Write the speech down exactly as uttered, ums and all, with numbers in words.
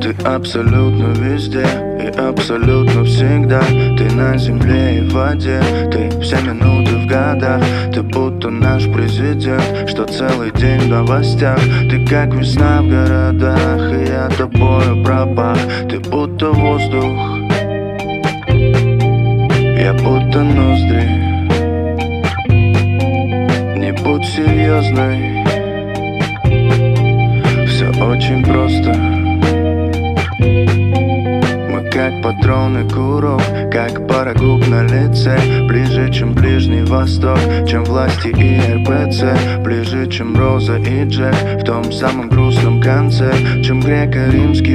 Ты абсолютно везде и абсолютно всегда. Ты на земле и в воде, ты все минуты в годах. Ты будто наш президент, что целый день в новостях. Ты как весна в городах, и я тобою пропах. Ты будто воздух, я будто ноздри. Не будь серьезной, все очень просто. Мы как патроны курок, как парагуб на лице. Ближе, чем Ближний Восток, чем власти и эр пэ цэ. Ближе, чем Роза и Джек в том самом грустном конце, чем греко-римский